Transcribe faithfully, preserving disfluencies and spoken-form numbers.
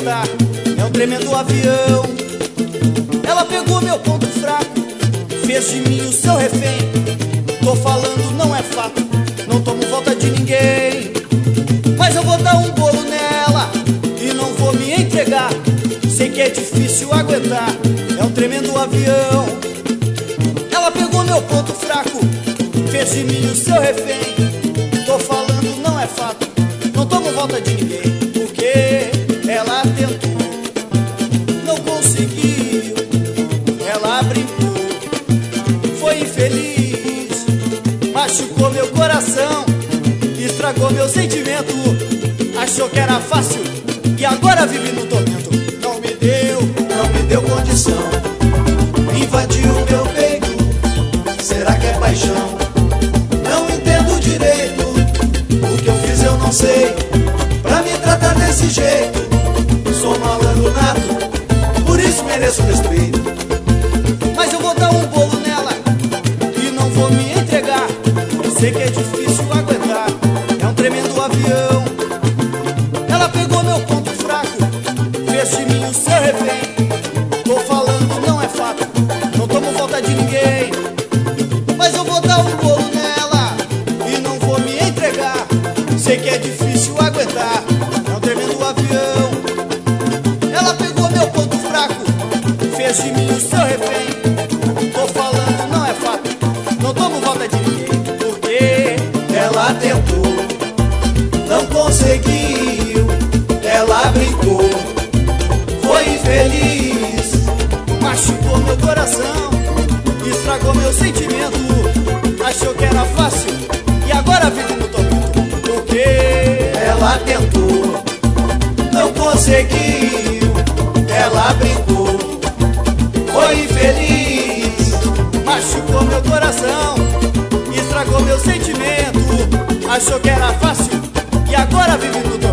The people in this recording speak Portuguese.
aguentar, é um tremendo avião. Ela pegou meu ponto fraco, fez de mim o seu refém. Tô falando, não é fato, não tomo volta de ninguém. Mas eu vou dar um bolo nela e não vou me entregar. Sei que é difícil aguentar, é um tremendo avião. Ela pegou meu ponto fraco, fez de mim o seu refém. Tô falando, não é fato, não tomo volta de ninguém. Porque ela tentou, não conseguiu. Ela brincou, foi infeliz, machucou meu coração, estragou meu sentimento. Achou que era fácil e agora vive no tormento. Não me deu, Não me deu condição, invadiu meu peito. Será que é paixão? Não entendo direito. O que eu fiz eu não sei, pra me tratar desse jeito. Sou malandro nato, por isso mereço respeito. mas eu vou dar um bolo nela e não vou me entregar. Sei que é difícil aguentar, é um tremendo avião. Ela pegou meu ponto fraco, fez de mim o seu refém. Tô falando, não é fato, não tomo volta de ninguém. Mas eu vou dar um bolo nela e não vou me entregar. Sei que é difícil aguentar, é um tremendo avião. Ela pegou meu ponto fraco, fez de mim o seu refém. Tô falando, não é fato, não tomo volta de ninguém. Porque Ela tentou, não conseguiu. Ela brincou, foi infeliz, machucou meu coração, estragou meu sentimento. Achou que era fácil e agora vive no tormento. Porque ela tentou, não conseguiu. Ela brincou, foi infeliz, machucou meu coração, estragou meu sentimento. Achou que era fácil e agora vive no tormento.